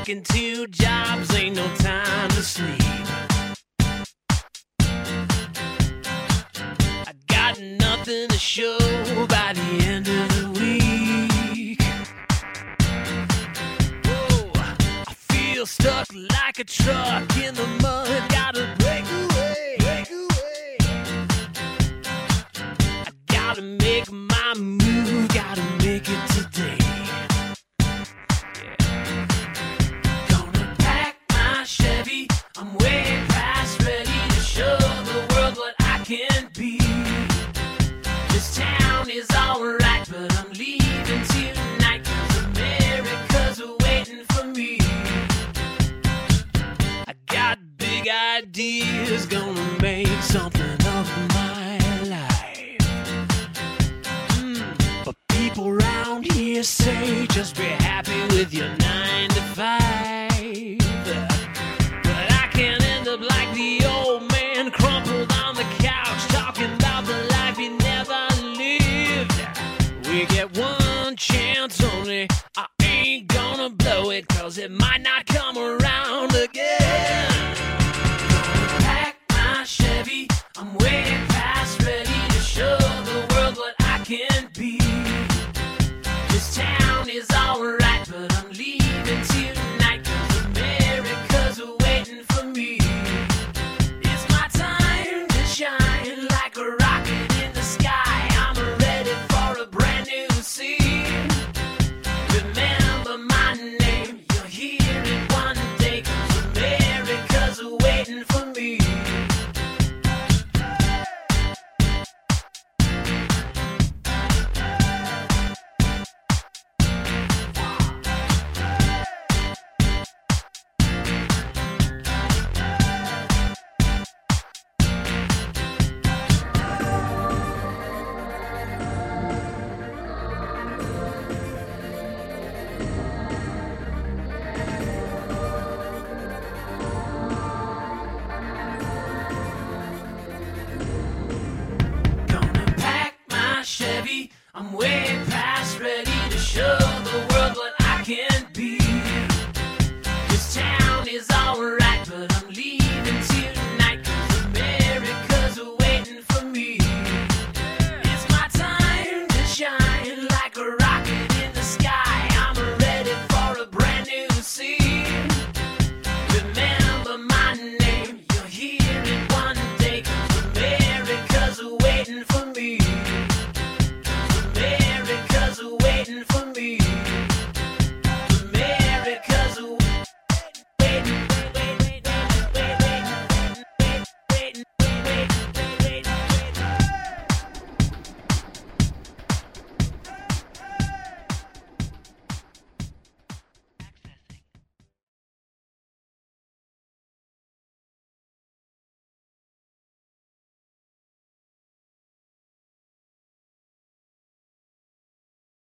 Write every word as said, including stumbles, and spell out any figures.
Working two jobs, ain't no time to sleep. I got nothing to show by the end of the week. Whoa, I feel stuck like a truck in the mud. Gotta break away, break away. I gotta make my move, gotta make it today. Chevy, I'm way past ready to show the world what I can be. This town is alright, but I'm leaving tonight, 'cause America's waiting for me. I got big ideas, gonna make something of my life. Mm, but people around here say just be happy with your nine to five. Like the old man crumpled on the couch, talking about the life he never lived. We get one chance only, I ain't gonna blow it, 'cause it might not come around again. Gonna pack my Chevy, I'm way past ready to show the world what I can be. This town is alright, but I'm leaving tonight, 'cause America's waiting for me. Shine like a rocket in the sky. I'm ready for a brand new scene. Remember my name, you'll hear it one day, 'cause America's waiting for me. Chevy, I'm way past ready to show the world what I can be. This town is alright, but I'm leaving tonight, 'cause America's waiting for me. It's my time to shine like a rocket in the sky. I'm ready for a brand new scene. Remember my name, you'll hear it one day, 'cause America's waiting for me.